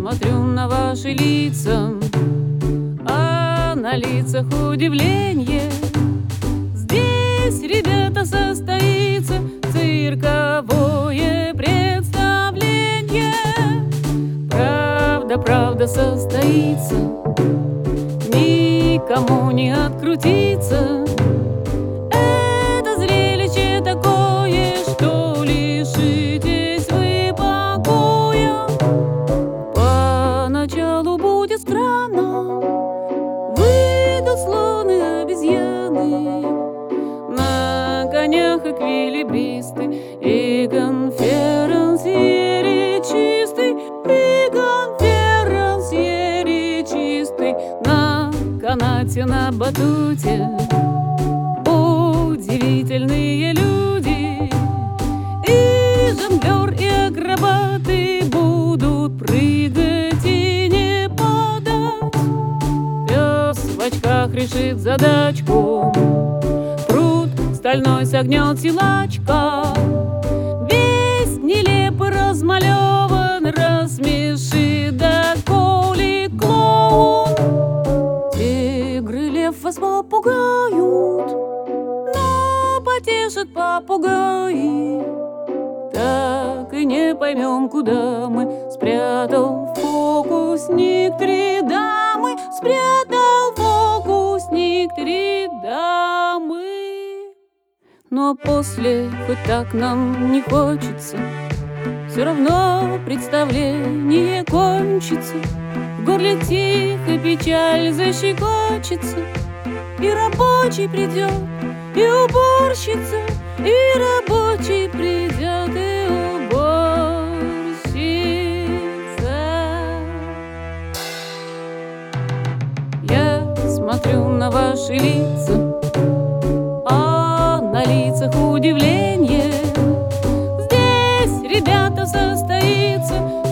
смотрю на ваши лица, а на лицах удивление. Здесь, ребята, состоится цирковое представление. Правда, правда состоится, никому не открутиться. Это зрелище такое, что лишитесь вы покоя. Поначалу будет странно, выйдут слоны, обезьяны, на конях эквилибристы и конферансьери чистый, и конферансьери чистый на канате, на батуте. Удивительные люди, и жонглер, и акробаты будут прыгать и не падать. Пес в очках решит задачку, пруд стальной согнет силачка. Весь нелепо размалеван, рассмешит до коли клоун. Тигры, лев вас попугают, но потешат попугаи. Так и не поймем, куда мы спрятал фокусник три дамы, спрятал фокусник три дамы. Но после, хоть так нам не хочется, все равно представление кончится. В горле тихо печаль защекочется, и рабочий придет, и уборщица, и рабочий придет, и уборщица. Я смотрю на ваши лица, а на лицах удивление. Здесь, ребята, состоится